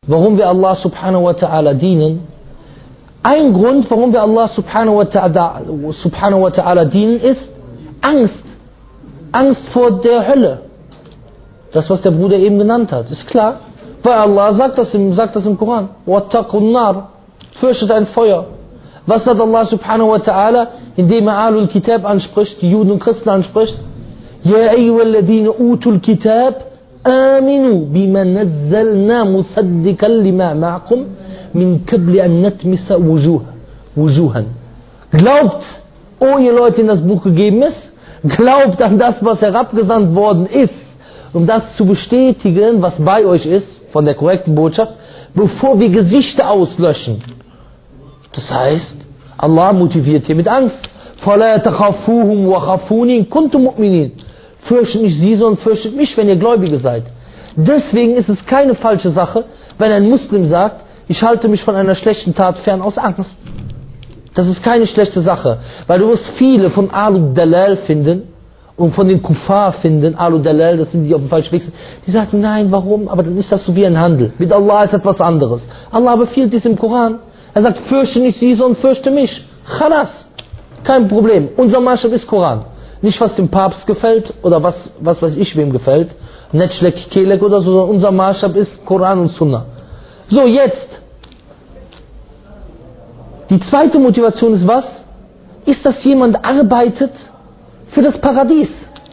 warum wir Allah subhanahu wa ta'ala dienen. Ein Grund, warum wir Allah subhanahu wa ta'ala dienen, ist Angst. Angst vor der Hölle. Das, was der Bruder eben genannt hat, ist klar. Weil Allah sagt das im Koran. وَاتَّقُوا النَّارِ, fürchtet ein Feuer. Was sagt Allah subhanahu wa ta'ala, indem er Ahlul Kitab anspricht, die Juden und Christen anspricht? يَا أَيُّهَا الَّذِينَ أُوتُوا الْكِتَابَ آمِنُوا بِمَا نَزَّلْنَا مُصَدِّقًا لِمَا مَعَكُمْ مِنْ قَبْلِ أَن نَطْمِسَ وُجُوهًا. Glaubt, oh ihr Leute, in das Buch gegeben ist, glaubt an das, was herabgesandt worden ist, um das zu bestätigen, was bei euch ist, von der korrekten Botschaft, bevor wir Gesichter auslöschen. Das heißt, Allah motiviert hier mit Angst. فَلَا تَخَافُوهُمْ وَخَافُونِي إِن كُنتُم مُؤْمِنِينَ. Fürchtet nicht sie, sondern fürchtet mich, wenn ihr Gläubige seid. Deswegen ist es keine falsche Sache, wenn ein Muslim sagt, ich halte mich von einer schlechten Tat fern aus Angst. Das ist keine schlechte Sache, weil du wirst viele von Ahlul Dalal finden und von den Kuffar finden, Ahlul Dalal, das sind die auf dem falschen Weg sind, die sagen, nein, warum? Aber dann ist das so wie ein Handel. Mit Allah ist etwas anderes. Allah befiehlt dies im Koran. Er sagt, fürchte nicht sie, sondern fürchte mich. Khalas. Kein Problem. Unser Maßstab ist Koran. Nicht, was dem Papst gefällt oder was weiß ich wem gefällt. Netschleck, Kelek oder so, sondern unser Maßstab ist Koran und Sunnah. So, jetzt. Die zweite Motivation ist was? Ist, dass jemand arbeitet für das Paradies.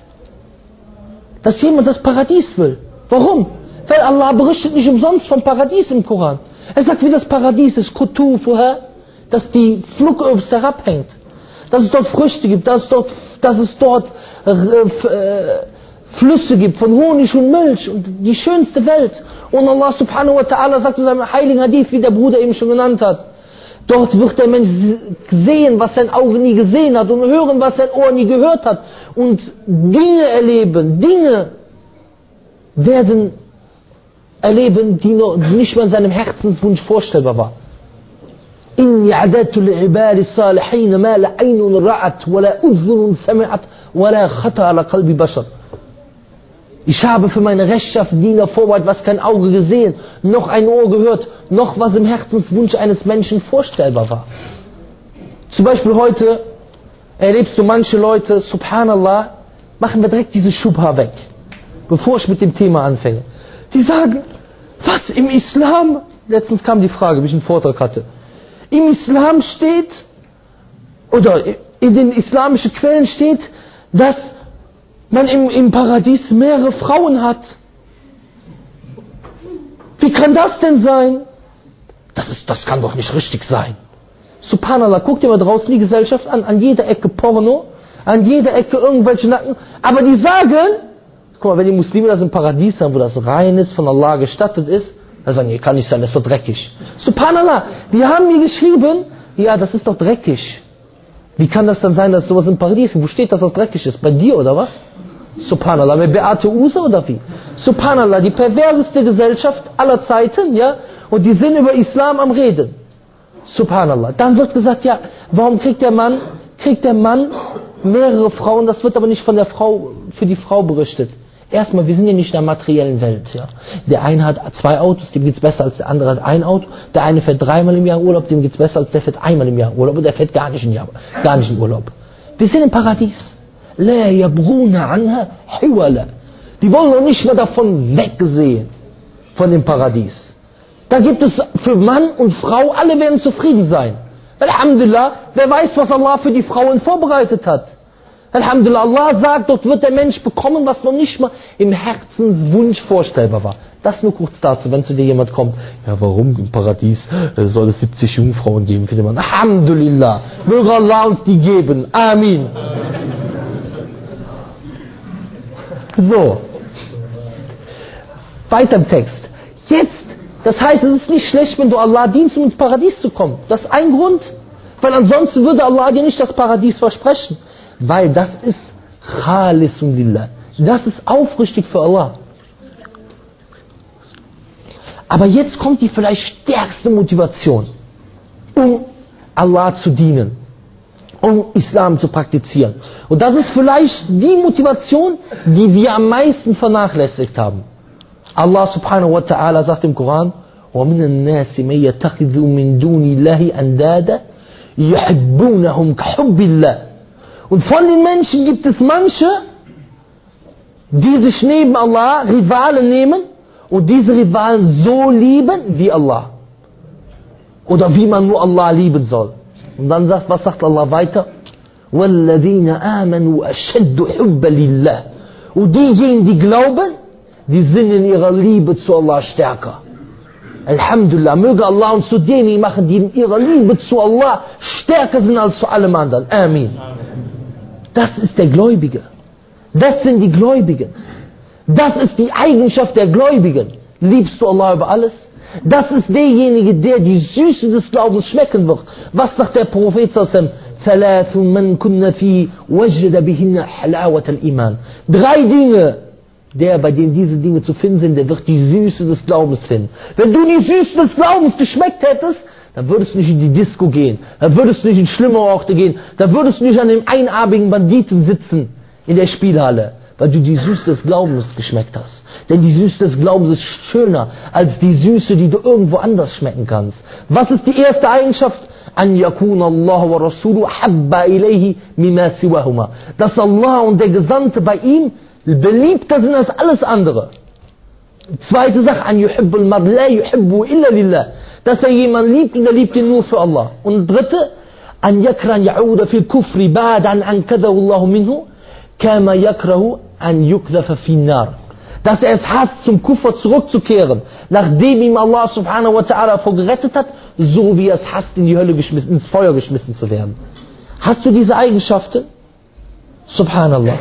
Dass jemand das Paradies will. Warum? Weil Allah berichtet nicht umsonst vom Paradies im Koran. Er sagt, wie das Paradies ist, Kutufuha, dass die Flugobst herabhängt. Dass es dort Früchte gibt, dass es dort Flüsse gibt von Honig und Milch und die schönste Welt. Und Allah subhanahu wa ta'ala sagt in seinem heiligen Hadith, wie der Bruder eben schon genannt hat, dort wird der Mensch sehen, was sein Auge nie gesehen hat und hören, was sein Ohr nie gehört hat und Dinge erleben, Dinge werden erleben, die nicht mal in seinem Herzenswunsch vorstellbar war. إني عددت لعباد الصالحين ما لا عين رأت ولا أذن سمعت ولا خطر على قلب بشر. Ich habe für meine rechtschaffenen Diener vorbereitet, was kein Auge gesehen, noch ein Ohr gehört, noch was im Herzenswunsch eines Menschen vorstellbar war. Zum Beispiel heute erlebst du manche Leute, subhanallah, machen wir direkt diese Schubha weg, bevor ich mit dem Thema anfange. Die sagen, was im Islam, letztens kam die Frage, wie ich einen Vortrag hatte, im Islam steht, oder in den islamischen Quellen steht, dass man im Paradies mehrere Frauen hat. Wie kann das denn sein? Das kann doch nicht richtig sein. Subhanallah, guck dir mal draußen die Gesellschaft an jeder Ecke Porno, an jeder Ecke irgendwelche Nacken, aber die sagen, guck mal, wenn die Muslime das im Paradies haben, wo das rein ist, von Allah gestattet ist, dann sagen die, kann nicht sein, das wird dreckig. Subhanallah, die haben mir geschrieben, ja, das ist doch dreckig. Wie kann das dann sein, dass sowas im Paradies ist? Wo steht, dass das dreckig ist? Bei dir oder was? Subhanallah, mit Beate Usa oder wie? Subhanallah, die perverseste Gesellschaft aller Zeiten, ja, und die sind über Islam am Reden. Subhanallah. Dann wird gesagt, ja, warum kriegt der Mann mehrere Frauen? Das wird aber nicht von der Frau, für die Frau berichtet. Erstmal, wir sind ja nicht in der materiellen Welt. Ja. Der eine hat 2 Autos, dem geht es besser als der andere hat 1 Auto. Der eine fährt 3-mal im Jahr Urlaub, dem geht es besser als der fährt 1-mal im Jahr Urlaub. Und der fährt gar nicht in Urlaub. Wir sind im Paradies. La yabruna anha hiwala. Die wollen noch nicht mehr davon wegsehen, von dem Paradies. Da gibt es für Mann und Frau, alle werden zufrieden sein. Alhamdulillah, wer weiß, was Allah für die Frauen vorbereitet hat. Alhamdulillah, Allah sagt, dort wird der Mensch bekommen, was noch nicht mal im Herzenswunsch vorstellbar war. Das nur kurz dazu, wenn zu dir jemand kommt, ja warum im Paradies soll es 70 Jungfrauen geben für den Mann? Alhamdulillah, möge Allah uns die geben. Amin. So, weiter im Text. Jetzt, das heißt, es ist nicht schlecht, wenn du Allah dienst, um ins Paradies zu kommen. Das ist ein Grund, weil ansonsten würde Allah dir nicht das Paradies versprechen. Weil das ist Khalisun Lillah. Das ist aufrichtig für Allah. Aber jetzt kommt die vielleicht stärkste Motivation, um Allah zu dienen, um Islam zu praktizieren. Und das ist vielleicht die Motivation, die wir am meisten vernachlässigt haben. Allah subhanahu wa ta'ala sagt im Koran, وَمِنَ النَّاسِ مَن يَتَّخِذُ مِن دُونِ اللَّهِ أَندَادًا يُحِبُّونَهُمْ كَحُبِّ اللَّهِ. Und von den Menschen gibt es manche, die sich neben Allah Rivalen nehmen und diese Rivalen so lieben wie Allah. Oder wie man nur Allah lieben soll. Und dann was sagt Allah weiter? وَالَّذِينَ آمَنُوا أَشَدُّ حُبًّا لِلَّهِ. Und diejenigen, die glauben, die sind in ihrer Liebe zu Allah stärker. Alhamdulillah, möge Allah uns zu denjenigen machen, die in ihrer Liebe zu Allah stärker sind als zu allem anderen. Amen. Das ist der Gläubige. Das sind die Gläubigen. Das ist die Eigenschaft der Gläubigen. Liebst du Allah über alles? Das ist derjenige, der die Süße des Glaubens schmecken wird. Was sagt der Prophet sallallahu ثلاث من كن فيه وجد بهن حلاوة الإيمان. 3 Dinge, der bei dem diese Dinge zu finden sind, der wird die Süße des Glaubens finden. Wenn du die Süße des Glaubens geschmeckt hättest, dann würdest du nicht in die Disco gehen, dann würdest du nicht in schlimme Orte gehen, dann würdest du nicht an dem einarmigen Banditen sitzen in der Spielhalle, weil du die Süße des Glaubens geschmeckt hast. Denn die Süße des Glaubens ist schöner als die Süße, die du irgendwo anders schmecken kannst. Was ist die erste Eigenschaft? An yakuna Allah wa Rasuluhu habba ilayhi mimma siwahuma. Dass Allah und der Gesandte bei ihm beliebter sind als alles andere. Zweite Sache, an yuhibbul mar la yuhibbu illa lillah. Dass er jemanden liebt und er liebt ihn nur für Allah. Und dritte, an yakran ya'uda fil kufri ba'dan an kadahu Allah minhu kama yakrahu an yukdafa fin nar. Dass er es hasst, zum Kuffer zurückzukehren, nachdem ihm Allah subhanahu wa ta'ala vorgerettet hat, so wie er es hasst, in die Hölle geschmissen, ins Feuer geschmissen zu werden. Hast du diese Eigenschaften? Subhanallah.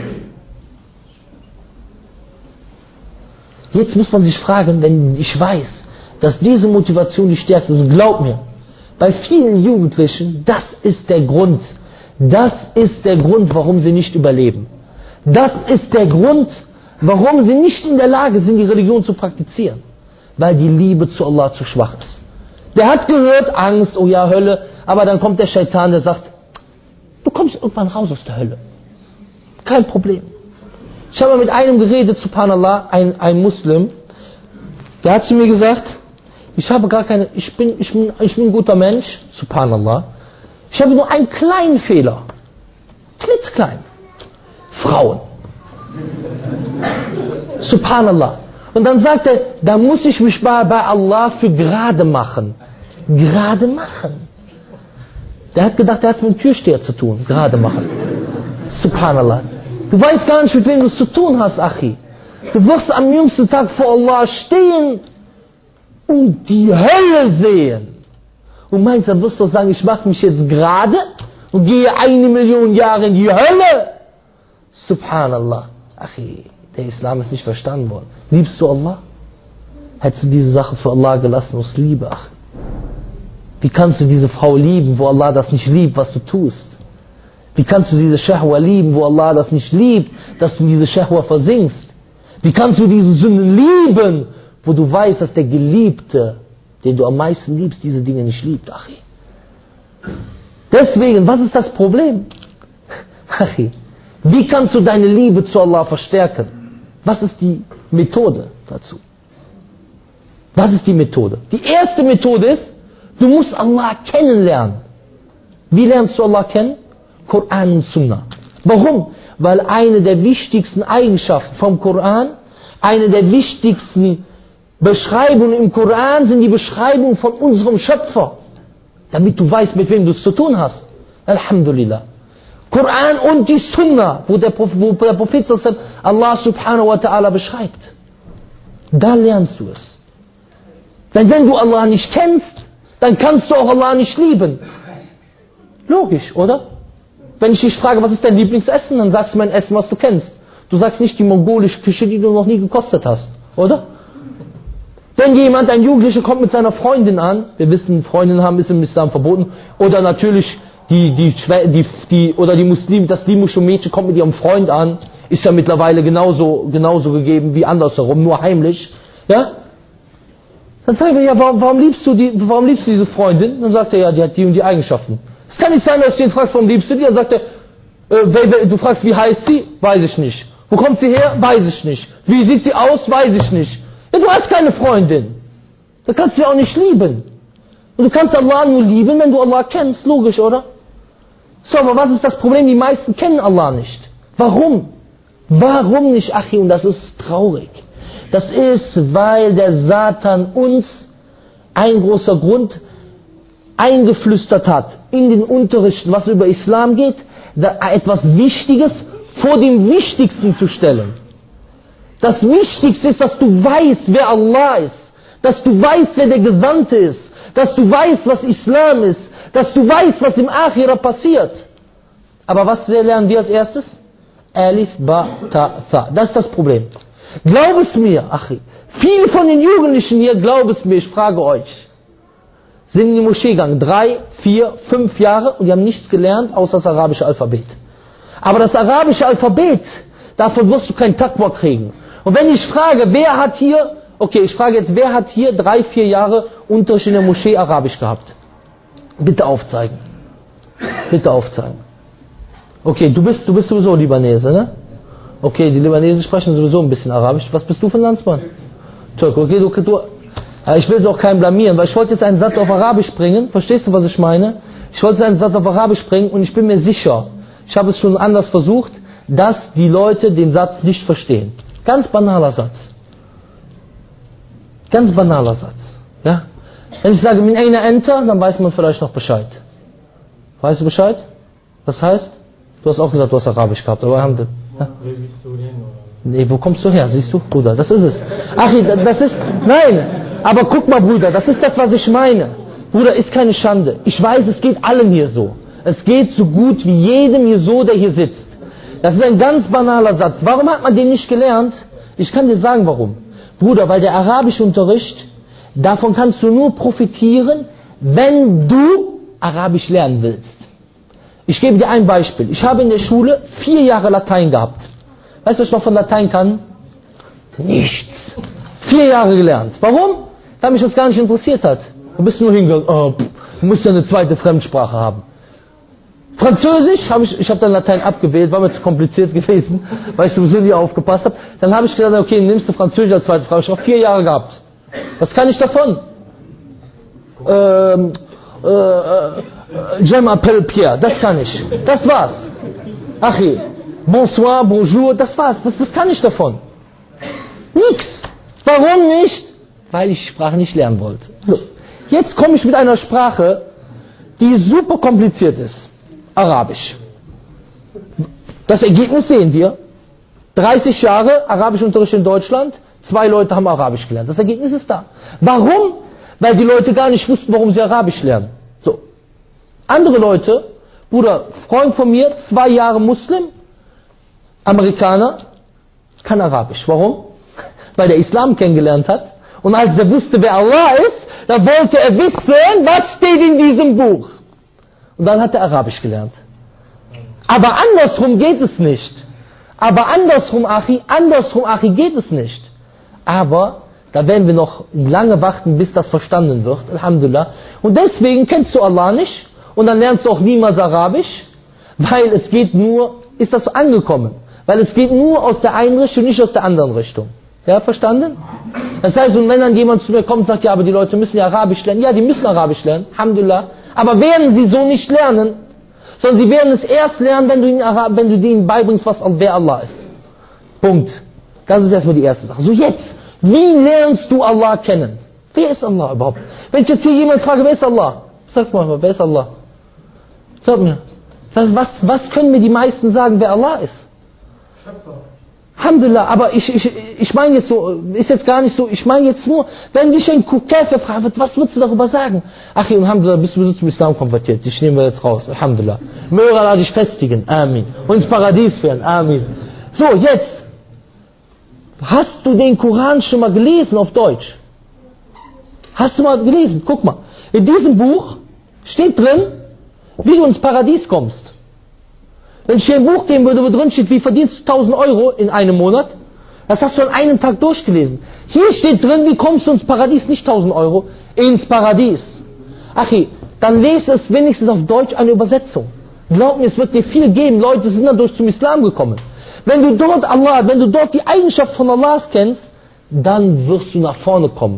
Jetzt muss man sich fragen, wenn ich weiß, dass diese Motivation die stärkste ist, glaub mir, bei vielen Jugendlichen, das ist der Grund, warum sie nicht überleben. Das ist der Grund, warum sie nicht in der Lage sind, die Religion zu praktizieren. Weil die Liebe zu Allah zu schwach ist. Der hat gehört, Angst, oh ja, Hölle, aber dann kommt der Scheitan, der sagt, du kommst irgendwann raus aus der Hölle. Kein Problem. Ich habe mit einem geredet, subhanallah, ein Muslim, der hat zu mir gesagt, ich bin ein guter Mensch, subhanallah, ich habe nur einen kleinen Fehler, klitzeklein, Frauen. Subhanallah. Und dann sagt er, da muss ich mich bei Allah für gerade machen. Gerade machen. Der hat gedacht, der hat mit dem Türsteher zu tun. Gerade machen. Subhanallah. Du weißt gar nicht, mit wem du es zu tun hast, Achi. Du wirst am jüngsten Tag vor Allah stehen und die Hölle sehen. Und meinst, dann wirst du sagen, ich mache mich jetzt gerade und gehe 1 Million Jahre in die Hölle. Subhanallah. Achi, der Islam ist nicht verstanden worden. Liebst du Allah? Hättest du diese Sache für Allah gelassen aus Liebe? Ach, wie kannst du diese Frau lieben, wo Allah das nicht liebt, was du tust? Wie kannst du diese Shahwa lieben, wo Allah das nicht liebt, dass du diese Shahwa versinkst? Wie kannst du diese Sünden lieben, wo du weißt, dass der Geliebte, den du am meisten liebst, diese Dinge nicht liebt? Achi. Deswegen, was ist das Problem? Achi, wie kannst du deine Liebe zu Allah verstärken? Was ist die Methode dazu? Was ist die Methode? Die erste Methode ist, du musst Allah kennenlernen. Wie lernst du Allah kennen? Koran und Sunnah. Warum? Weil eine der wichtigsten Eigenschaften vom Koran, eine der wichtigsten Beschreibungen im Koran sind die Beschreibungen von unserem Schöpfer. Damit du weißt, mit wem du es zu tun hast. Alhamdulillah. Koran und die Sunnah, wo der Prophet Allah subhanahu wa ta'ala beschreibt. Da lernst du es. Denn wenn du Allah nicht kennst, dann kannst du auch Allah nicht lieben. Logisch, oder? Wenn ich dich frage, was ist dein Lieblingsessen, dann sagst du mein Essen, was du kennst. Du sagst nicht die mongolische Küche, die du noch nie gekostet hast, oder? Wenn ein Jugendlicher kommt mit seiner Freundin an, wir wissen, Freundinnen haben ist im Islam verboten, oder natürlich die Muslim, das muslimische Mädchen kommt mit ihrem Freund an, ist ja mittlerweile genauso gegeben wie andersherum, nur heimlich, ja? Dann sagen wir, ja, warum liebst du diese Freundin? Dann sagt er, ja, die hat die und die Eigenschaften. Es kann nicht sein, dass du ihn fragst, warum liebst du die? Dann sagt er, du fragst, wie heißt sie? Weiß ich nicht. Wo kommt sie her? Weiß ich nicht. Wie sieht sie aus? Weiß ich nicht. Ja, du hast keine Freundin. Du kannst sie auch nicht lieben. Und du kannst Allah nur lieben, wenn du Allah kennst. Logisch, oder? So, aber was ist das Problem? Die meisten kennen Allah nicht. Warum? Warum nicht, Achi? Und das ist traurig. Das ist, weil der Satan uns ein großer Grund eingeflüstert hat in den Unterrichten, was über Islam geht, da etwas Wichtiges vor dem Wichtigsten zu stellen. Das Wichtigste ist, dass du weißt, wer Allah ist, dass du weißt, wer der Gesandte ist, dass du weißt, was Islam ist, dass du weißt, was im Akhira passiert. Aber was lernen wir als erstes? Alif, Ba, Ta, Tha. Das ist das Problem. Glaub es mir, Achi. Viele von den Jugendlichen hier, glaub es mir, ich frage euch, sind in die Moschee gegangen, 3, 4, 5 Jahre und die haben nichts gelernt, außer das arabische Alphabet. Aber das arabische Alphabet, davon wirst du kein Taqwa kriegen. Und wenn ich frage, wer hat hier, okay, ich frage jetzt, wer hat hier 3, 4 Jahre Unterricht in der Moschee Arabisch gehabt? Bitte aufzeigen. Bitte aufzeigen. Okay, du bist sowieso Libanese, ne? Okay, die Libanesen sprechen sowieso ein bisschen Arabisch. Was bist du für ein Landsmann? Türke. Okay, du ich will es auch keinen blamieren, weil ich wollte jetzt einen Satz auf Arabisch bringen. Verstehst du, was ich meine? Ich wollte einen Satz auf Arabisch bringen und ich bin mir sicher, ich habe es schon anders versucht, dass die Leute den Satz nicht verstehen. Ganz banaler Satz. Ganz banaler Satz. Ja? Wenn ich sage, min ayna anta, dann weiß man vielleicht noch Bescheid. Weißt du Bescheid? Was heißt? Du hast auch gesagt, du hast Arabisch gehabt, aber haben ja? Nee, wo kommst du her? Siehst du, Bruder, das ist es. Ach, das ist, nein, aber guck mal, Bruder, das ist das, was ich meine. Bruder, ist keine Schande. Ich weiß, es geht allen hier so. Es geht so gut wie jedem hier so, der hier sitzt. Das ist ein ganz banaler Satz. Warum hat man den nicht gelernt? Ich kann dir sagen, warum. Bruder, weil der arabische Unterricht, davon kannst du nur profitieren, wenn du Arabisch lernen willst. Ich gebe dir ein Beispiel. Ich habe in der Schule 4 Jahre Latein gehabt. Weißt du, was ich noch von Latein kann? Nichts. 4 Jahre gelernt. Warum? Weil mich das gar nicht interessiert hat. Du bist nur hingegangen, du musst ja eine zweite Fremdsprache haben. Französisch, ich habe dann Latein abgewählt, war mir zu kompliziert gewesen, weil ich sowieso nie aufgepasst habe. Dann habe ich gesagt, okay, nimmst du Französisch als zweite Sprache. Ich habe 4 Jahre gehabt. Was kann ich davon? Je m'appelle Pierre, das kann ich. Das war's. Achi, bonsoir, bonjour, das war's. Was kann ich davon? Nix. Warum nicht? Weil ich die Sprache nicht lernen wollte. So. Jetzt komme ich mit einer Sprache, die super kompliziert ist. Arabisch. Das Ergebnis sehen wir. 30 Jahre Arabischunterricht in Deutschland, 2 Leute haben Arabisch gelernt. Das Ergebnis ist da. Warum? Weil die Leute gar nicht wussten, warum sie Arabisch lernen. So. Andere Leute, Bruder, Freund von mir, 2 Jahre Muslim, Amerikaner, kann Arabisch. Warum? Weil der Islam kennengelernt hat. Und als er wusste, wer Allah ist, da wollte er wissen, was steht in diesem Buch. Und dann hat er Arabisch gelernt. Aber andersrum geht es nicht. Aber andersrum, Achi, geht es nicht. Aber da werden wir noch lange warten, bis das verstanden wird. Alhamdulillah. Und deswegen kennst du Allah nicht. Und dann lernst du auch niemals Arabisch. Weil es geht nur, ist das angekommen. Weil es geht nur aus der einen Richtung, nicht aus der anderen Richtung. Ja, verstanden? Das heißt, und wenn dann jemand zu mir kommt und sagt, ja, aber die Leute müssen ja Arabisch lernen. Ja, die müssen Arabisch lernen. Alhamdulillah. Aber werden sie so nicht lernen. Sondern sie werden es erst lernen, wenn du ihnen beibringst, wer Allah ist. Punkt. Das ist erstmal die erste Sache. So jetzt, wie lernst du Allah kennen? Wer ist Allah überhaupt? Wenn ich jetzt hier jemand frage, wer ist Allah? Sag mal, wer ist Allah? Sag mir. Was können mir die meisten sagen, wer Allah ist? Alhamdulillah, aber ich meine jetzt so, ist jetzt gar nicht so, ich meine jetzt nur, wenn dich ein Käfer fragt, was würdest du darüber sagen? Ach, Alhamdulillah, bist du zum Islam konvertiert, dich nehmen wir jetzt raus, Alhamdulillah. Möge Allah dich festigen, Amin. Und ins Paradies führen, Amin. So, jetzt, hast du den Koran schon mal gelesen auf Deutsch? Hast du mal gelesen? Guck mal, in diesem Buch steht drin, wie du ins Paradies kommst. Wenn ich dir ein Buch geben würde, wo drin steht, wie verdienst du 1000 Euro in einem Monat, das hast du an einem Tag durchgelesen. Hier steht drin, wie kommst du ins Paradies, nicht 1000 Euro, ins Paradies. Achi, dann lese es wenigstens auf Deutsch eine Übersetzung. Glaub mir, es wird dir viel geben. Leute sind dadurch zum Islam gekommen. Wenn du dort Allah, wenn du dort die Eigenschaft von Allah kennst, dann wirst du nach vorne kommen.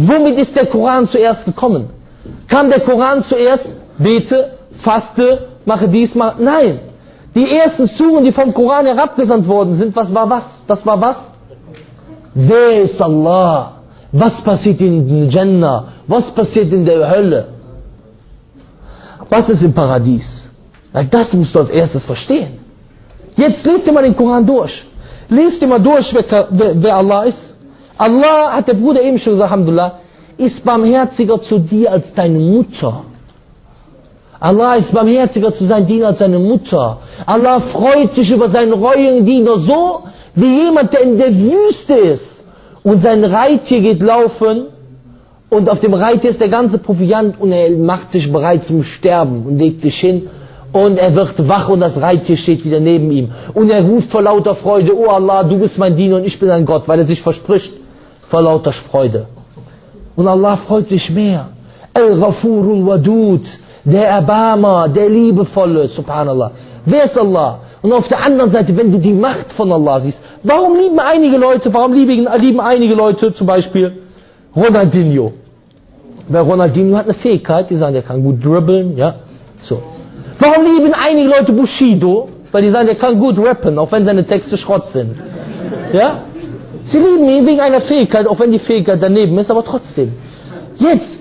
Womit ist der Koran zuerst gekommen? Kam der Koran zuerst, bete, faste, mache dies, mache... Nein. Die ersten Suren, die vom Koran herabgesandt worden sind, was war was? Das war was? Wer ist Allah? Was passiert in Jannah? Was passiert in der Hölle? Was ist im Paradies? Das musst du als erstes verstehen. Jetzt lest dir mal den Koran durch. Lest dir mal durch, wer Allah ist. Allah, hat der Bruder eben schon gesagt, Alhamdulillah, ist barmherziger zu dir als deine Mutter. Allah ist barmherziger zu seinen Dienern als seine Mutter. Allah freut sich über seinen reuigen Diener so, wie jemand, der in der Wüste ist und sein Reittier geht laufen und auf dem Reittier ist der ganze Proviant und er macht sich bereit zum Sterben und legt sich hin und er wird wach und das Reittier steht wieder neben ihm und er ruft vor lauter Freude, oh Allah, du bist mein Diener und ich bin ein Gott, weil er sich verspricht vor lauter Freude. Und Allah freut sich mehr. Al-Ghafurul Wadud, der Erbarmer, der Liebevolle, subhanallah. Wer ist Allah? Und auf der anderen Seite, wenn du die Macht von Allah siehst, warum lieben einige Leute zum Beispiel Ronaldinho? Weil Ronaldinho hat eine Fähigkeit, die sagen, der kann gut dribbeln, ja, so. Warum lieben einige Leute Bushido? Weil die sagen, der kann gut rappen, auch wenn seine Texte Schrott sind. Ja? Sie lieben ihn wegen einer Fähigkeit, auch wenn die Fähigkeit daneben ist, aber trotzdem. Jetzt,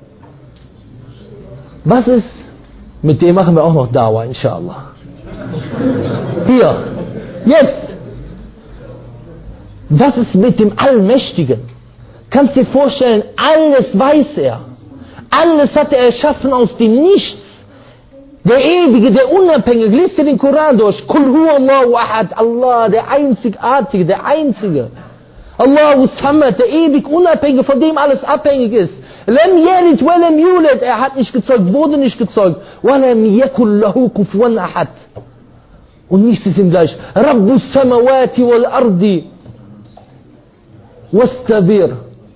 was ist, mit dem machen wir auch noch Dawa, inshallah. Hier, jetzt, was ist mit dem Allmächtigen? Kannst dir vorstellen, alles weiß er. Alles hat er erschaffen aus dem Nichts. Der Ewige, der Unabhängige, liest dir den Koran durch. Kul huwa Allahu ahad, Allah, der Einzigartige, der Einzige. Allahu Samad, der ewig Unabhängige, von dem alles abhängig ist. Lam yalid wa lam yulad, er hat nicht gezeugt, wurde nicht gezeugt. Wa lam yakul lahu kufuwan ahad. Und nichts ist ihm gleich. Rabbus samawati wal ardi wastabir.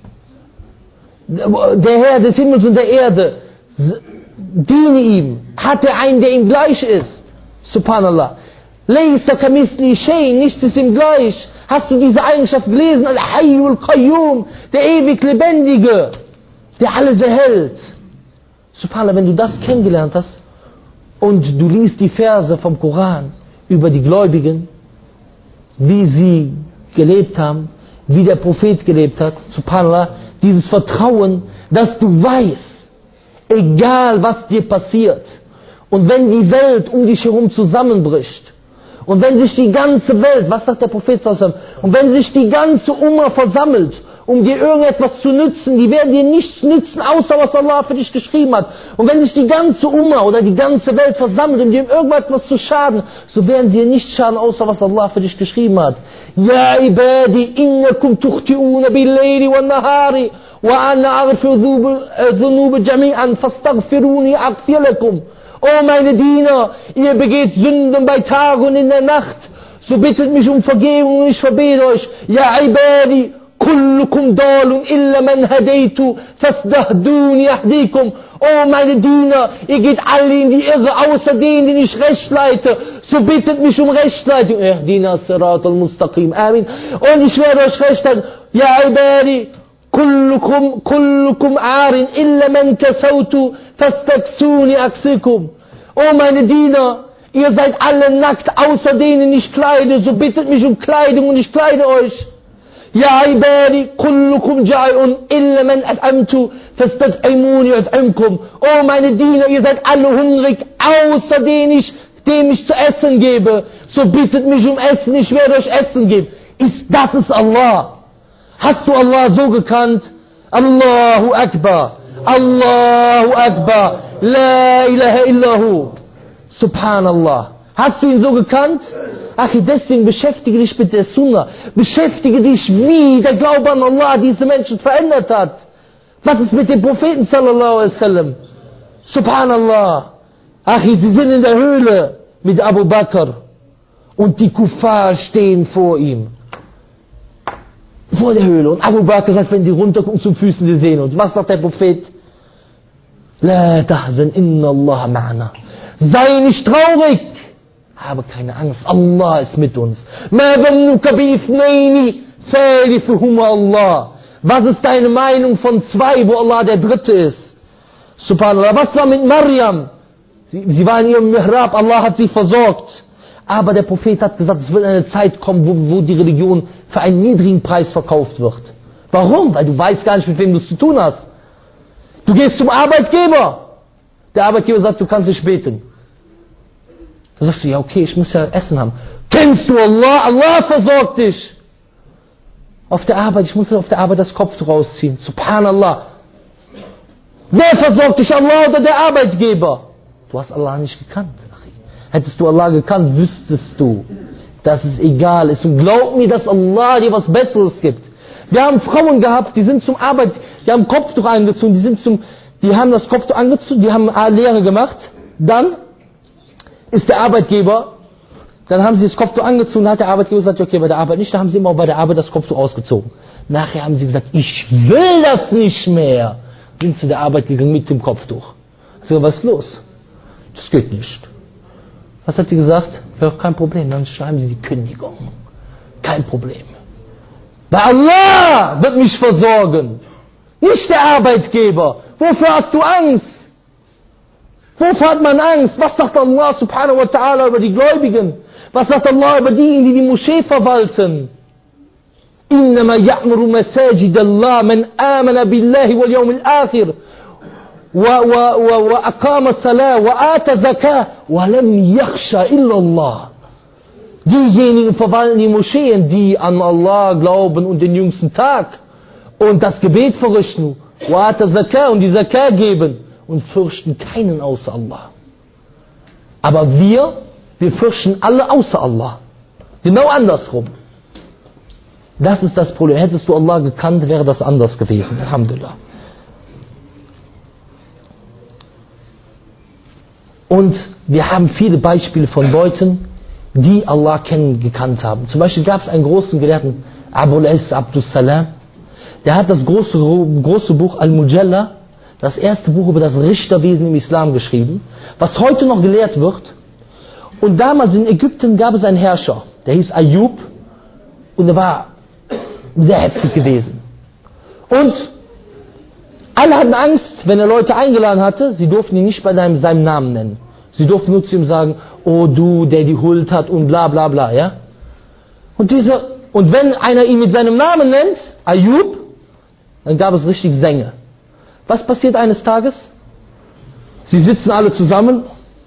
Der Herr des Himmels und der Erde, diene ihm. Hat er einen, der ihm gleich ist? Subhanallah. Laysa kamithli shay, nichts ist ihm gleich. Hast du diese Eigenschaft gelesen? Al-Hayyul Qayyum, der ewig Lebendige, der alles erhält. Subhanallah, wenn du das kennengelernt hast und du liest die Verse vom Koran über die Gläubigen, wie sie gelebt haben, wie der Prophet gelebt hat, Subhanallah, dieses Vertrauen, dass du weißt, egal was dir passiert, und wenn die Welt um dich herum zusammenbricht, und wenn sich die ganze Welt, was sagt der Prophet, und wenn sich die ganze Umma versammelt, um dir irgendetwas zu nützen, die werden dir nichts nützen, außer was Allah für dich geschrieben hat. Und wenn sich die ganze Umma oder die ganze Welt versammelt, um dir irgendetwas zu schaden, so werden sie dir nicht schaden, außer was Allah für dich geschrieben hat. Ya ibadi, innakum tukhti'una bil-layli wan-nahari, wa ana aghfiru dhunuba jami'an, fastaghfiruni aghfir lakum. Oh meine Diener, ihr begeht Sünden bei Tag und in der Nacht, so bittet mich um Vergebung und ich verbete euch. Ya ibadi, kullukum dalun illa man hadaytu, fasdahduni ahdikum. Oh meine Diener, ihr geht alle in die Irre, außer denen, die ich recht leite, so bittet mich um Rechtleitung. Ihdina sirat al-mustaqim, amin. Und ich werde euch recht leiten. Ya ibadi, kullukum arin illa man kasautu, fastaksuni aksikum. Oh meine Diener, ihr seid alle nackt, außer denen ich kleide, so bittet mich um Kleidung und ich kleide euch. Ya ibadi, kullukum ja'un illa man at'amtu, fastad'imuni at'imkum. Oh meine Diener, ihr seid alle hungrig, außer dem ich zu essen gebe, so bittet mich um Essen, ich werde euch Essen geben. Das ist Allah. Hast du Allah so gekannt? Allahu Akbar, Allahu Akbar, La ilaha illahu, Subhanallah. Hast du ihn so gekannt? Ach, deswegen beschäftige dich mit der Sunnah. Beschäftige dich, wie der Glaube an Allah diese Menschen verändert hat. Was ist mit dem Propheten sallallahu alaihi wasallam? Subhanallah. Ach, sie sind in der Höhle mit Abu Bakr und die Kuffar stehen vor ihm. Vor der Höhle. Und Abu Bakr sagt, wenn sie runtergucken zum Füßen, sie sehen uns. Was sagt der Prophet? La tahzan, inna Allah ma'ana. Sei nicht traurig. Habe keine Angst. Allah ist mit uns. Ma dhannuka bi ithnaini thalithuhuma Allah. Was ist deine Meinung von 2, wo Allah der Dritte ist? Subhanallah. Was war mit Maryam? Sie war in ihrem Mihrab, Allah hat sie versorgt. Aber der Prophet hat gesagt, es wird eine Zeit kommen, wo die Religion für einen niedrigen Preis verkauft wird. Warum? Weil du weißt gar nicht, mit wem du es zu tun hast. Du gehst zum Arbeitgeber. Der Arbeitgeber sagt, du kannst nicht beten. Da sagst du, ja okay, ich muss ja Essen haben. Kennst du Allah? Allah versorgt dich. Auf der Arbeit, ich muss auf der Arbeit das Kopftuch rausziehen. Subhanallah. Wer versorgt dich, Allah oder der Arbeitgeber? Du hast Allah nicht gekannt. Hättest du Allah gekannt, wüsstest du, dass es egal ist. Und glaub mir, dass Allah dir was Besseres gibt. Wir haben Frauen gehabt, die sind zum Arbeit, die haben Kopftuch angezogen, die haben das Kopftuch angezogen, die haben Lehre gemacht. Dann ist der Arbeitgeber, dann haben sie das Kopftuch angezogen, hat der Arbeitgeber gesagt, okay, bei der Arbeit nicht, dann haben sie immer bei der Arbeit das Kopftuch ausgezogen. Nachher haben sie gesagt, ich will das nicht mehr. Sind zu der Arbeit gegangen mit dem Kopftuch. Also, was ist los? Das geht nicht. Was hat sie gesagt? Ja, kein Problem, dann schreiben sie die Kündigung. Kein Problem. Weil Allah wird mich versorgen. Nicht der Arbeitgeber. Wofür hast du Angst? Wovor hat man Angst? Was sagt Allah subhanahu wa ta'ala über die Gläubigen? Was sagt Allah über diejenigen, die die Moschee verwalten? إنما يأمر مساجد الله من آمن بالله واليوم الآخر وأقام الصلاة وآتى زكاة ولم يخشى إلا الله. Diejenigen verwalten die Moscheen, die an Allah glauben und den jüngsten Tag und das Gebet verrichten, وآتى زكاة und die Zakah geben und fürchten keinen außer Allah. Aber wir fürchten alle außer Allah. Genau andersrum. Das ist das Problem. Hättest du Allah gekannt, wäre das anders gewesen. Alhamdulillah. Und wir haben viele Beispiele von Leuten, die Allah gekannt haben. Zum Beispiel gab es einen großen Gelehrten, Abul Is Abdus Salam, der hat das große Buch Al-Mujalla, das erste Buch über das Richterwesen im Islam geschrieben, was heute noch gelehrt wird. Und damals in Ägypten gab es einen Herrscher, der hieß Ayub, und er war sehr heftig gewesen. Und alle hatten Angst, wenn er Leute eingeladen hatte, sie durften ihn nicht bei seinem Namen nennen. Sie durften nur zu ihm sagen, oh du, der die Huld hat und bla bla bla, ja. Und wenn einer ihn mit seinem Namen nennt, Ayub, dann gab es richtig Sänge. Was passiert eines Tages? Sie sitzen alle zusammen.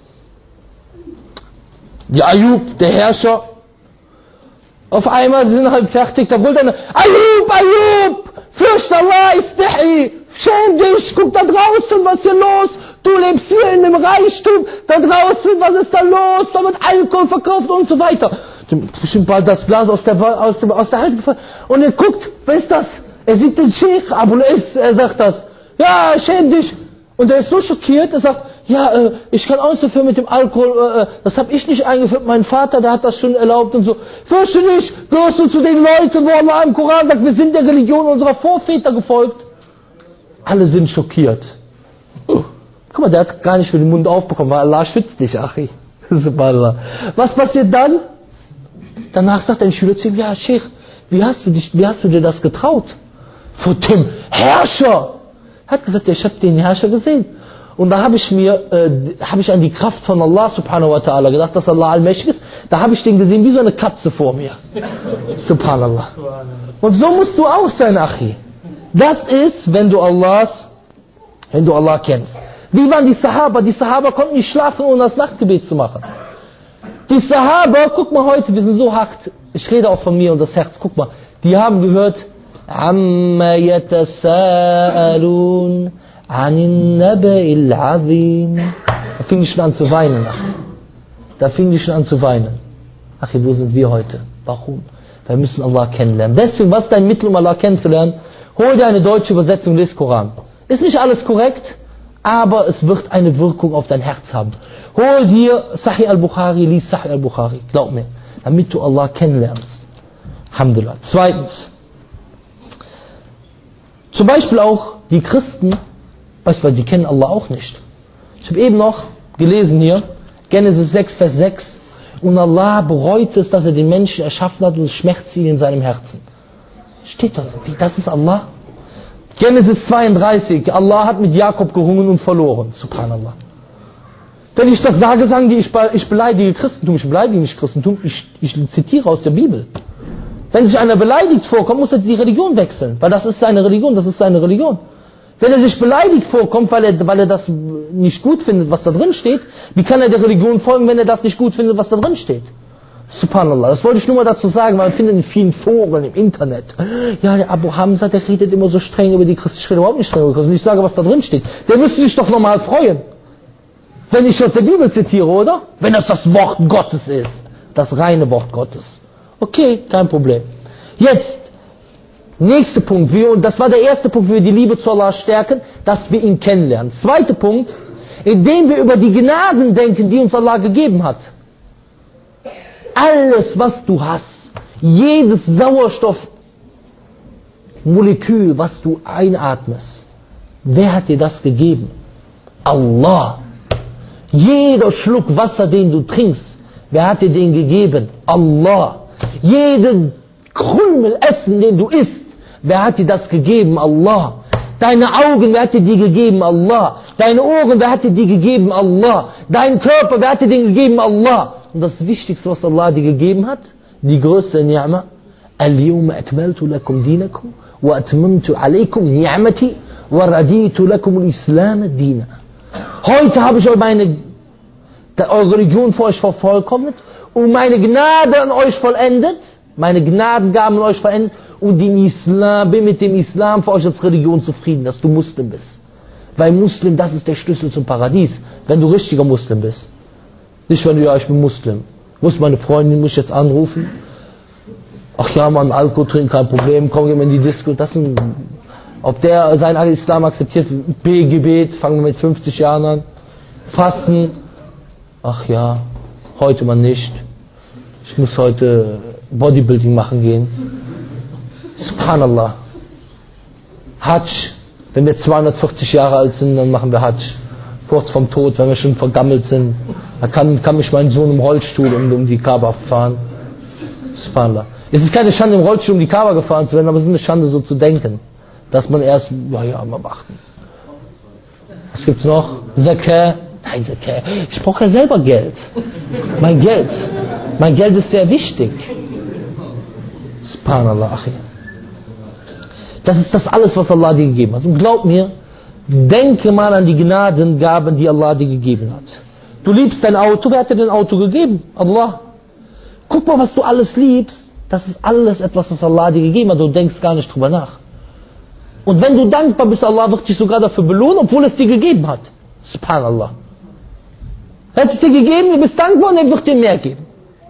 Der Ayub, der Herrscher, auf einmal sind sie halt fertig, da brüllt einer, Ayub, Ayub, fürcht Allah, istahi, schäm dich, guck da draußen, was ist hier los? Du lebst hier in dem Reichtum, da draußen, was ist da los? Da wird Alkohol verkauft und so weiter. Bestimmt bald das Glas aus der Hand gefallen. Und er guckt, wer ist das? Er sieht den Sheikh, Abul Is, er sagt das. Ja, schäm dich. Und er ist so schockiert, er sagt, ja, ich kann auch nicht so viel mit dem Alkohol, das habe ich nicht eingeführt, mein Vater, der hat das schon erlaubt und so. Fürchte dich, gehörst du zu den Leuten, wo Allah im Koran sagt, wir sind der Religion unserer Vorväter gefolgt. Alle sind schockiert. Guck mal, der hat gar nicht für den Mund aufbekommen, weil Allah schützt dich, Achi. Subhanallah. Was passiert dann? Danach sagt ein Schüler zu ihm, ja, Sheikh, wie hast du dir das getraut? Vor dem Herrscher. Er hat gesagt, ja, ich habe den Herrscher gesehen. Und da habe ich an die Kraft von Allah subhanahu wa ta'ala gedacht, dass Allah allmächtig ist. Da habe ich den gesehen wie so eine Katze vor mir. Subhanallah. Und so musst du auch sein, Achi. Das ist, wenn du Allah kennst. Wie waren die Sahaba? Die Sahaba konnten nicht schlafen, ohne das Nachtgebet zu machen. Die Sahaba, guck mal heute, wir sind so hart. Ich rede auch von mir und das Herz, guck mal. Die haben gehört, Amma yatasa'alun anin naba'il azim. Da fing ich schon an zu weinen. Ach, wo sind wir heute? Warum? Wir müssen Allah kennenlernen. Deswegen, was ist dein Mittel, um Allah kennenzulernen? Hol dir eine deutsche Übersetzung des Koran. Ist nicht alles korrekt, aber es wird eine Wirkung auf dein Herz haben. Hol dir Sahih al-Bukhari, lies Sahih al-Bukhari, glaub mir, damit du Allah kennenlernst. Alhamdulillah. Zweitens, zum Beispiel auch die Christen, beispielsweise, die kennen Allah auch nicht. Ich habe eben noch gelesen hier, Genesis 6, Vers 6, und Allah bereut es, dass er den Menschen erschaffen hat und es schmerzt ihn in seinem Herzen. Steht da, wie, das ist Allah? Genesis 32, Allah hat mit Jakob gerungen und verloren. Subhanallah. Wenn ich das sage, sagen die, ich beleidige Christentum. Ich beleidige nicht Christentum, ich zitiere aus der Bibel. Wenn sich einer beleidigt vorkommt, muss er die Religion wechseln. Weil das ist seine Religion, das ist seine Religion. Wenn er sich beleidigt vorkommt, weil er das nicht gut findet, was da drin steht, wie kann er der Religion folgen, wenn er das nicht gut findet, was da drin steht? Subhanallah. Das wollte ich nur mal dazu sagen, weil man findet in vielen Foren im Internet. Ja, der Abu Hamza, der redet immer so streng über die Christen. Ich rede überhaupt nicht streng über die Christen. Ich sage, was da drin steht. Der müsste sich doch normal freuen. Wenn ich aus der Bibel zitiere, oder? Wenn das Wort Gottes ist. Das reine Wort Gottes. Okay, kein Problem. Jetzt, nächster Punkt. Und das war der erste Punkt, wie wir die Liebe zu Allah stärken, dass wir ihn kennenlernen. Zweiter Punkt, indem wir über die Gnaden denken, die uns Allah gegeben hat. Alles, was du hast, jedes Sauerstoffmolekül, was du einatmest, wer hat dir das gegeben? Allah. Jeder Schluck Wasser, den du trinkst, wer hat dir den gegeben? Allah. Jeden Krümel Essen, den du isst, wer hat dir das gegeben? Allah. Deine Augen, wer hat dir die gegeben? Allah. Deine Ohren, wer hat dir die gegeben? Allah. Dein Körper, wer hat dir den gegeben? Allah. Und das Wichtigste, was Allah dir gegeben hat, die größte Ni'ma, Al-Yawma akmaltu lakum dinakum wa atmamtu alaykum ni'mati wa raditu lakum al-Islam dina. Heute habe ich eure Religion für euch vervollkommnet und meine Gnade an euch vollendet, meine Gnadengaben an euch vollendet und bin mit dem Islam für euch als Religion zufrieden, dass du Muslim bist. Weil Muslim, das ist der Schlüssel zum Paradies, wenn du richtiger Muslim bist. Nicht, wenn du, ja, ich bin Muslim. Muss meine Freundin, muss ich jetzt anrufen? Ach ja, man, Alkohol trinken, kein Problem, komm, geh mal in die Disco. Das sind, ob der seinen Islam akzeptiert, Gebet, fangen wir mit 50 Jahren an. Fasten. Ach ja, heute mal nicht. Ich muss heute Bodybuilding machen gehen. Subhanallah. Hajj. Wenn wir 240 Jahre alt sind, dann machen wir Hajj. Kurz vorm Tod, wenn wir schon vergammelt sind. Da kann mich mein Sohn im Rollstuhl um die Kaaba fahren. Subhanallah. Es ist keine Schande, im Rollstuhl um die Kaaba gefahren zu werden, aber es ist eine Schande, so zu denken. Dass man erst, ja, mal beachten. Was gibt's noch? Zakah. Nein, Zakah. Ich brauche ja selber Geld. Mein Geld ist sehr wichtig. Subhanallah, Achi. Das ist das alles, was Allah dir gegeben hat. Und glaub mir, denke mal an die Gnadengaben, die Allah dir gegeben hat. Du liebst dein Auto, wer hat dir dein Auto gegeben? Allah. Guck mal, was du alles liebst. Das ist alles etwas, was Allah dir gegeben hat. Du denkst gar nicht drüber nach. Und wenn du dankbar bist, Allah wird dich sogar dafür belohnen, obwohl es dir gegeben hat. Subhanallah. Er hat es dir gegeben, du bist dankbar und er wird dir mehr geben.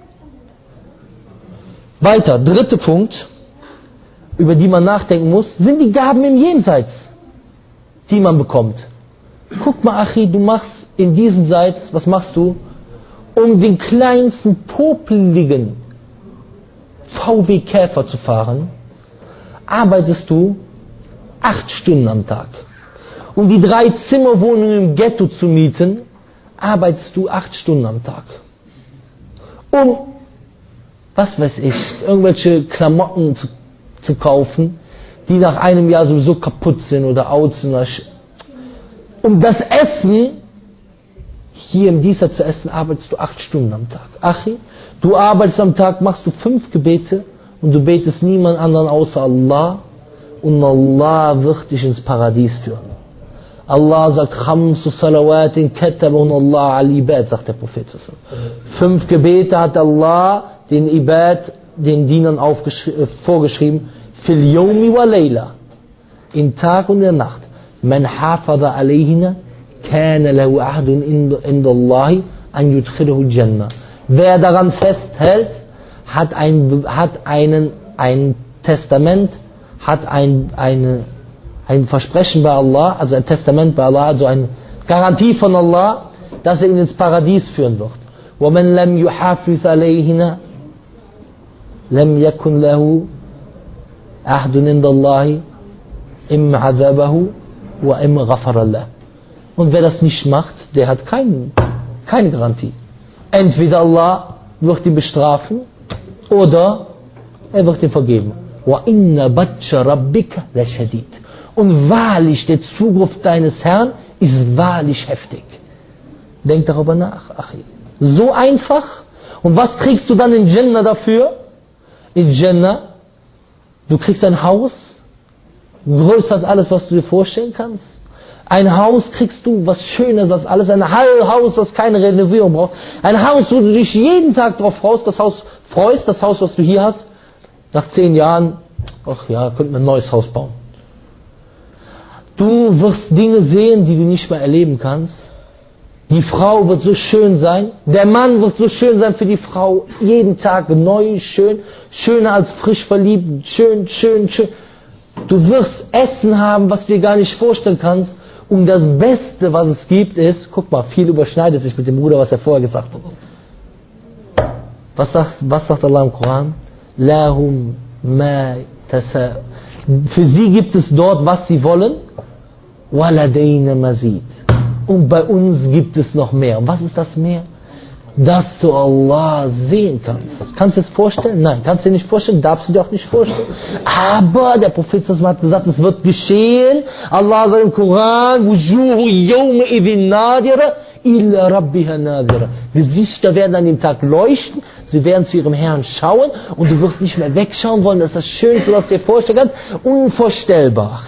Weiter, dritter Punkt, über die man nachdenken muss, sind die Gaben im Jenseits, die man bekommt. Guck mal, Achi, du machst in diesem Seits, was machst du? Um den kleinsten, popeligen VW Käfer zu fahren, arbeitest du 8 Stunden am Tag. Um die 3 Zimmerwohnungen im Ghetto zu mieten, arbeitest du 8 Stunden am Tag. Um, was weiß ich, irgendwelche Klamotten zu kaufen, die nach einem Jahr sowieso kaputt sind oder out sind. Um das Essen, hier im Diesseits zu essen, arbeitest du 8 Stunden am Tag. Achi, du arbeitest am Tag, machst du 5 Gebete und du betest niemand anderen außer Allah und Allah wird dich ins Paradies führen. Allah sagt, Khamsu Salawatin katabahun Allah al-Ibad, sagt der Prophet. 5 Gebete hat Allah den Ibad, den Dienern vorgeschrieben, fil yawmi wa layla, in Tag und in der Nacht. Man hafadha alayhina, kana lahu ahdun inda Allahi an yudkhilahu al-Jannah. Wer daran festhält, hat ein Testament, hat ein Versprechen bei Allah, also ein Testament bei Allah, also eine Garantie von Allah, dass er ihn ins Paradies führen wird. وَمَنْ لَمْ يُحَافِظْ عَلَيْهِنَا لَمْ يَكُنْ لَهُ أَحْدٌ عِنْدَ اللَّهِ إِمَّ عَذَبَهُ وَإِمَّ غَفَرَ لَهُ. Und wer das nicht macht, der hat keine Garantie. Entweder Allah wird ihn bestrafen oder er wird ihn vergeben. وَإِنَّ بَطْشَ رَبِّكَ لَشَدِيدٌ. Und wahrlich, der Zugriff deines Herrn ist wahrlich heftig. Denk darüber nach, Achi. So einfach. Und was kriegst du dann in Jannah dafür? In Jannah, du kriegst ein Haus, größer als alles, was du dir vorstellen kannst. Ein Haus kriegst du, was schöner als alles. Ein Haus, was keine Renovierung braucht. Ein Haus, wo du dich jeden Tag drauf freust, das Haus, was du hier hast. Nach 10 Jahren, ach ja, könnten wir ein neues Haus bauen. Du wirst Dinge sehen, die du nicht mehr erleben kannst. Die Frau wird so schön sein. Der Mann wird so schön sein für die Frau. Jeden Tag neu, schön. Schöner als frisch verliebt. Schön, schön, schön. Du wirst Essen haben, was du dir gar nicht vorstellen kannst. Und das Beste, was es gibt, ist, guck mal, viel überschneidet sich mit dem Bruder, was er vorher gesagt hat. Was sagt Allah im Koran? Lahum ma tasa. Für sie gibt es dort, was sie wollen. Waladayna mazid. Und bei uns gibt es noch mehr. Was ist das mehr? Dass du Allah sehen kannst. Kannst du es vorstellen? Nein, kannst du dir nicht vorstellen, darfst du dir auch nicht vorstellen. Aber der Prophet hat gesagt, es wird geschehen. Allah sagt im Koran, Wujuhu yawma idhin nadira illa rabbiha nadira. Gesichter werden an dem Tag leuchten, sie werden zu ihrem Herrn schauen und du wirst nicht mehr wegschauen wollen. Das ist das Schönste, was du dir vorstellen kannst. Unvorstellbar.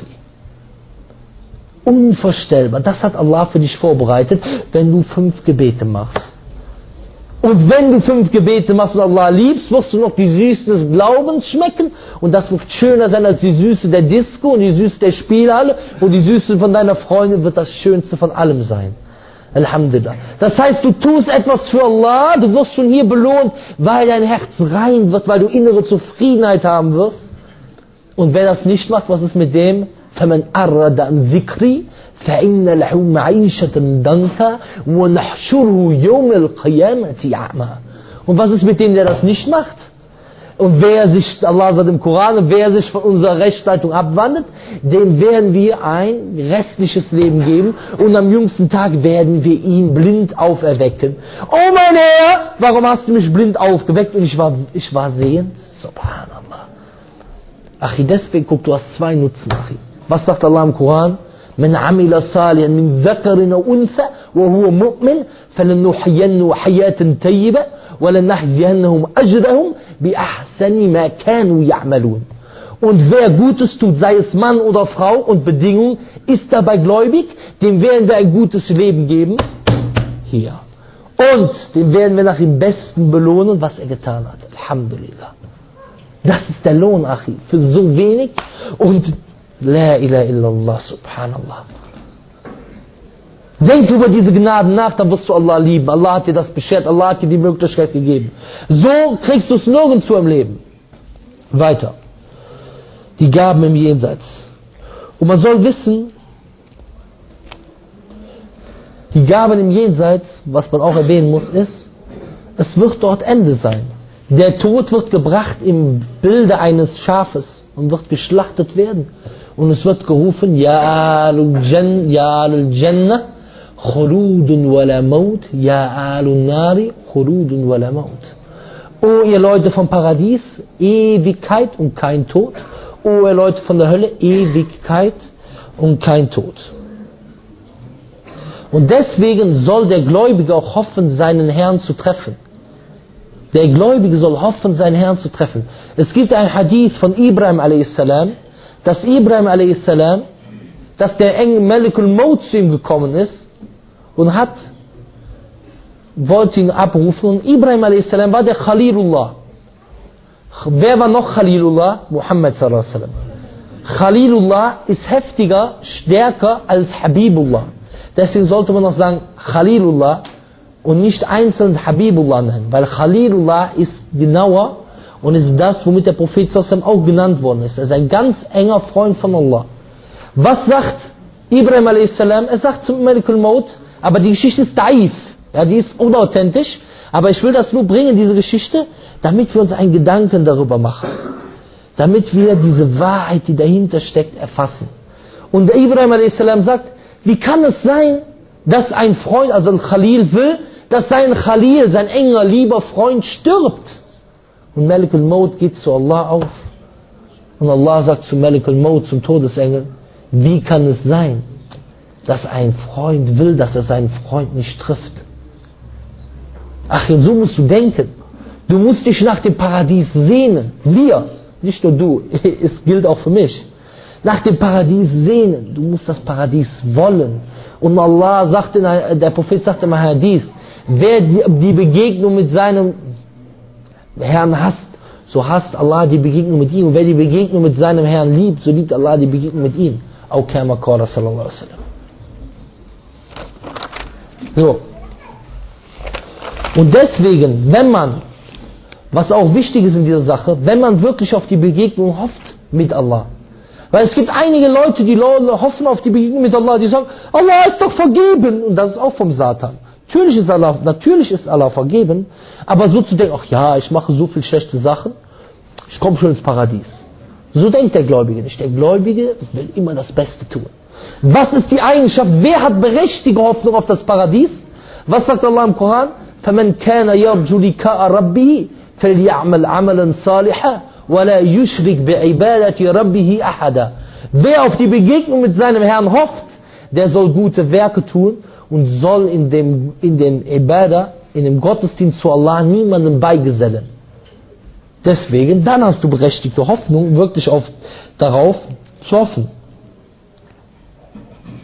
Unvorstellbar. Das hat Allah für dich vorbereitet, wenn du 5 Gebete machst. Und wenn du 5 Gebete machst und Allah liebst, wirst du noch die Süße des Glaubens schmecken. Und das wird schöner sein als die Süße der Disco und die Süße der Spielhalle. Und die Süße von deiner Freundin wird das Schönste von allem sein. Alhamdulillah. Das heißt, du tust etwas für Allah, du wirst schon hier belohnt, weil dein Herz rein wird, weil du innere Zufriedenheit haben wirst. Und wer das nicht macht, was ist mit dem? فَمَنْ أَرَّدَ عَنْ ذِكْرِي فَإِنَّ لَهُ مَعِيشَةً ضَنْكًا وَنَحْشُرُهُ يَوْمَ الْقِيَامَةِ أَعْمَى. Und was ist mit dem, der das nicht macht? Und wer sich, Allah sagt im Koran, wer sich von unserer Rechtsleitung abwandelt, dem werden wir ein restliches Leben geben und am jüngsten Tag werden wir ihn blind auferwecken. Oh mein Herr, warum hast du mich blind aufgeweckt und ich war sehend? Subhanallah. Achi, deswegen guck, du hast 2 Nutzen, Achi. Was sagt Allah im Koran? من عمل صالحا من ذكر أو أنثى وهو مؤمن فلنحيينه حياة طيبة ولنجزينهم أجرهم بأحسن ما كانوا يعملون. Und wer Gutes tut, sei es Mann oder Frau, und Bedingung, ist dabei gläubig, dem werden wir ein gutes Leben geben. Hier. Und dem werden wir nach dem Besten belohnen, was er getan hat. Alhamdulillah. Das ist der Lohn, Achi, für so wenig. Und La ilaha illallah, subhanallah. Denk über diese Gnaden nach, dann wirst du Allah lieben. Allah hat dir das beschert, Allah hat dir die Möglichkeit gegeben. So kriegst du es nirgendwo im Leben. Weiter. Die Gaben im Jenseits. Und man soll wissen, die Gaben im Jenseits, was man auch erwähnen muss, ist, es wird dort Ende sein. Der Tod wird gebracht im Bilde eines Schafes und wird geschlachtet werden. Und es wird gerufen, Ya alul Jannah, Khuludun wala Maut, Ya alun Nari, Khuludun wala Maut. O ihr Leute vom Paradies, Ewigkeit und kein Tod. O ihr Leute von der Hölle, Ewigkeit und kein Tod. Und deswegen soll der Gläubige auch hoffen, seinen Herrn zu treffen. Der Gläubige soll hoffen, seinen Herrn zu treffen. Es gibt ein Hadith von Ibrahim a.s., dass Ibrahim a.s., dass der Engel Malikul Maut zu ihm gekommen ist und wollte ihn abrufen. Und Ibrahim a.s. war der Khalilullah. Wer war noch Khalilullah? Muhammad sallallahu alaihi wasallam. Khalilullah ist heftiger, stärker als Habibullah. Deswegen sollte man noch sagen Khalilullah und nicht einzeln Habibullah nennen, weil Khalilullah ist genauer und ist das, womit der Prophet sallallahu auch genannt worden ist. Er ist ein ganz enger Freund von Allah. Was sagt Ibrahim a.s.? Er sagt zum Malikul Maut, aber die Geschichte ist daif, ja, die ist unauthentisch, aber ich will das nur bringen, diese Geschichte, damit wir uns einen Gedanken darüber machen. Damit wir diese Wahrheit, die dahinter steckt, erfassen. Und Ibrahim a.s. sagt, wie kann es sein, dass ein Freund, also ein Khalil will, dass sein Khalil, sein enger, lieber Freund stirbt? Und Malikul Maut geht zu Allah auf. Und Allah sagt zu Malikul Maut, zum Todesengel, Wie kann es sein, dass ein Freund will, dass er seinen Freund nicht trifft? Ach, so musst du denken. Du musst dich nach dem Paradies sehnen. Wir, nicht nur du, es gilt auch für mich. Nach dem Paradies sehnen. Du musst das Paradies wollen. Und Allah sagt, der Prophet sagt im Hadith, wer die Begegnung mit seinem Herrn hasst, so hasst Allah die Begegnung mit ihm. Und wer die Begegnung mit seinem Herrn liebt, so liebt Allah die Begegnung mit ihm. Auch kama qala sallallahu alaihi wasallam. So. Und deswegen, wenn man, was auch wichtig ist in dieser Sache, wenn man wirklich auf die Begegnung hofft mit Allah. Weil es gibt einige Leute, die hoffen auf die Begegnung mit Allah, die sagen, Allah ist doch vergeben. Und das ist auch vom Satan. Natürlich ist Allah vergeben, aber so zu denken, ach ja, ich mache so viel schlechte Sachen, ich komme schon ins Paradies. So denkt der Gläubige nicht. Der Gläubige will immer das Beste tun. Was ist die Eigenschaft? Wer hat berechtigte Hoffnung auf das Paradies? Was sagt Allah im Koran? فَمَنْ كَانَ يَرْجُ لِقَاءَ رَبِّهِ فَلْيَعْمَلْ عَمَلًا صَالِحًا وَلَا يُشْرِكْ بِعِبَادَةِ رَبِّهِ أَحَدًا. Wer auf die Begegnung mit seinem Herrn hofft, der soll gute Werke tun und soll in dem Ibadah, in dem Gottesdienst zu Allah niemandem beigesellen. Deswegen, dann hast du berechtigte Hoffnung, wirklich darauf zu hoffen.